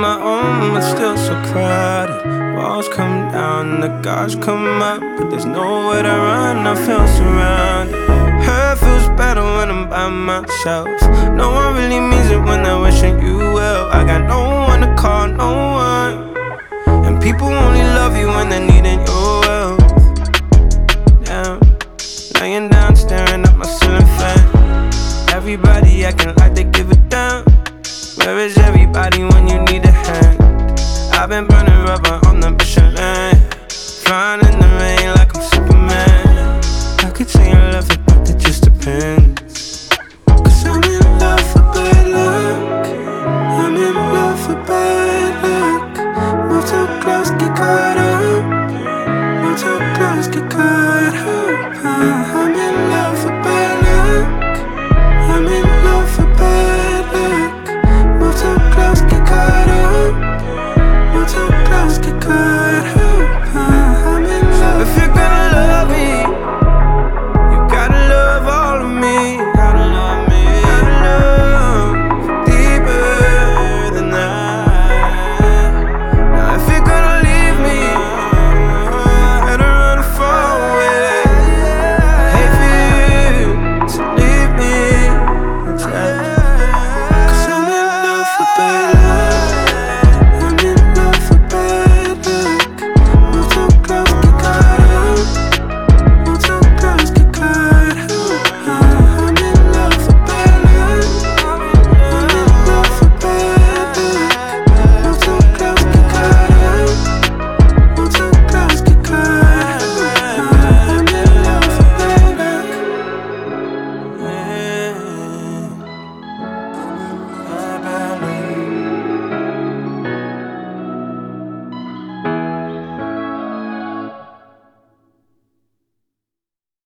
my own, but still so crowded. Walls come down and the guards come up, but there's nowhere to run, I feel surrounded. Hurt feels better when I'm by myself. No one really means it when they're wishing you well. I got no one to call, no one. And people only love you when they're needing your well. Damn, laying down, staring at my ceiling fan. Everybody acting like they give a damn. Where is everybody when you need a hand? I've been burning rubber on the Michelin, flying in the rain like I'm Superman. I could say I love it, but it just depends.